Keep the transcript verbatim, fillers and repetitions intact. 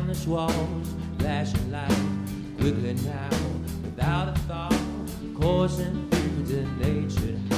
endless walls, flashing light quickly now, without a thought, coursing through the nature.